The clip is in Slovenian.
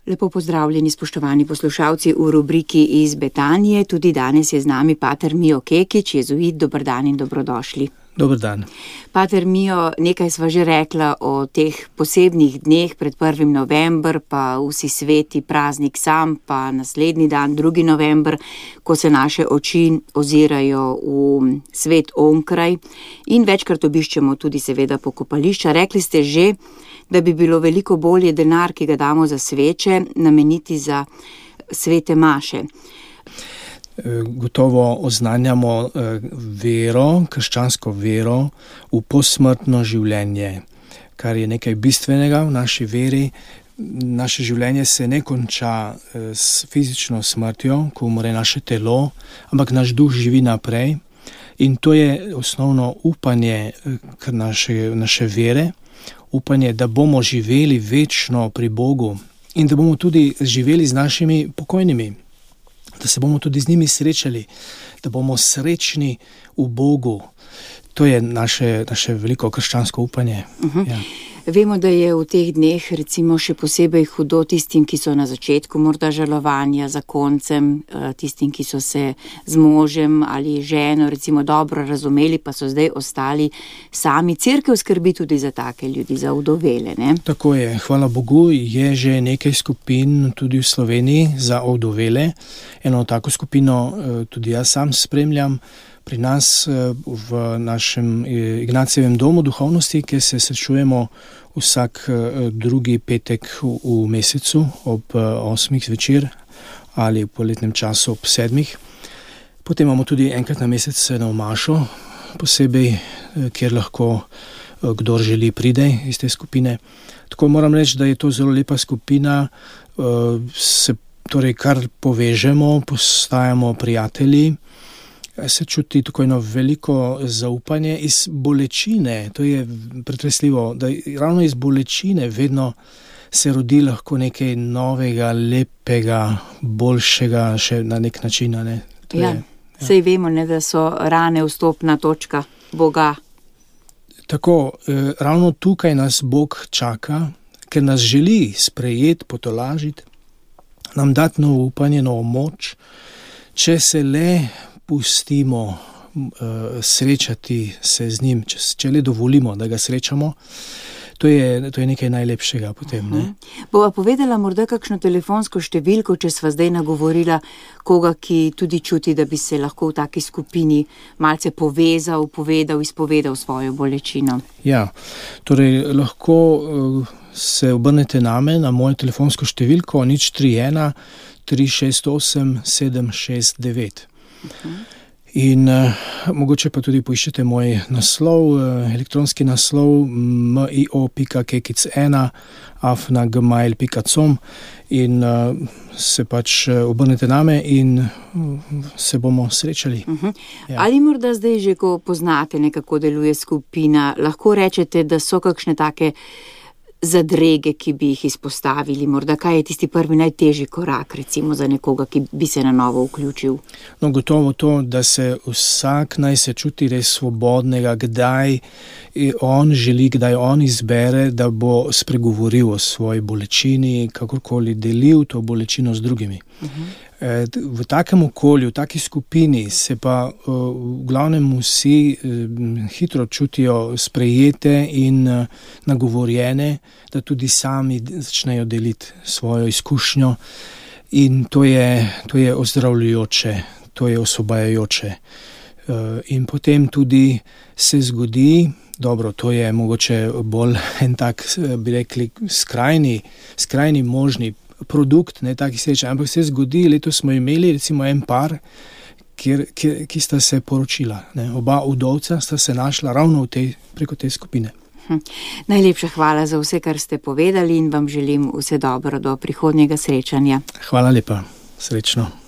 Lepo pozdravljeni, spoštovani poslušalci v rubriki Iz Betanije. Tudi danes je z nami pater Mijo Kekič, jezuit. Dober dan in dobrodošli. Dober dan. Pater Mijo, nekaj sva že rekla o teh posebnih dneh pred 1. november, pa vsi sveti, praznik sam, pa naslednji dan, 2. november, ko se naše oči ozirajo v svet onkraj in večkrat obiščemo tudi seveda pokopališča. Rekli ste že, da bi bilo veliko bolje denar, ki ga damo za sveče, nameniti za svete maše. Gotovo oznanjamo vero, krščansko vero v posmrtno življenje, kar je nekaj bistvenega v naši veri. Naše življenje se ne konča s fizično smrtjo, ko umre naše telo, ampak naš duh živi naprej. In to je osnovno upanje naše vere, upanje, da bomo živeli večno pri Bogu in da bomo tudi živeli z našimi pokojnimi, da se bomo tudi z njimi srečali, da bomo srečni v Bogu. To je naše veliko krščansko upanje. Ja. Vemo, da je v teh dneh recimo še posebej hudo tistim, ki so na začetku morda žalovanja za koncem, tistim, ki so se z možem ali ženo recimo dobro razumeli, pa so zdaj ostali sami. Cerkev skrbi tudi za take ljudi, za ovdovele, ne? Tako je, hvala Bogu, je že nekaj skupin tudi v Sloveniji za ovdovele. Eno tako skupino tudi jaz sam spremljam pri nas v našem Ignacijevem domu duhovnosti, kjer se srečujemo vsak drugi petek v mesecu ob 8. zvečer ali v poletnem času ob 7. Potem imamo tudi enkrat na mesec na mašo, posebej, kjer lahko kdor želi pride iz te skupine. Tako moram reči, da je to zelo lepa skupina, se torej kar povežemo, postajamo prijatelji, se čuti tako eno veliko zaupanje iz bolečine. To je pretresljivo, da ravno iz bolečine vedno se rodi lahko nekaj novega, lepega, boljšega še na nek način. Ne? Saj vemo, ne, da so rane vstopna točka Boga. Tako, ravno tukaj nas Bog čaka, ker nas želi sprejeti, potolažiti, nam dati novo upanje, novo moč, če se le pustimo srečati se z njim, če le dovolimo, da ga srečamo, to je nekaj najlepšega potem. Ne? Bova povedala morda kakšno telefonsko številko, če sva zdaj nagovorila koga, ki tudi čuti, da bi se lahko v taki skupini malce povezal, izpovedal svojo bolečino. Ja, torej lahko se obrnete name na mojo telefonsko številko 031 368 769. In mogoče pa tudi poiščete moj naslov, elektronski naslov mio.kekic1@gmail.com in se pač obrnete name in se bomo srečali. Ja. Ali morda zdaj že, ko poznate, nekako deluje skupina, lahko rečete, da so kakšne take zadrege, ki bi jih izpostavili? Morda kaj je tisti prvi najtežji korak, recimo za nekoga, ki bi se na novo vključil? No, gotovo to, da se vsak naj se čuti res svobodnega, kdaj on želi, kdaj on izbere, da bo spregovoril o svoji bolečini, kakorkoli delil to bolečino z drugimi. V takem okolju, v taki skupini se pa v glavnem vsi hitro čutijo sprejete in nagovorjene, da tudi sami začnejo deliti svojo izkušnjo in to je ozdravljujoče, to je osvobajajoče. In potem tudi se zgodi, dobro, to je mogoče bolj en tak, bi rekli, skrajni možni produkt, ne taki sreča, ampak se zgodi, letos smo imeli recimo en par, ki sta se poročila. Ne? Oba udovca sta se našla ravno preko te skupine. Najlepša hvala za vse, kar ste povedali in vam želim vse dobro do prihodnjega srečanja. Hvala lepa, srečno.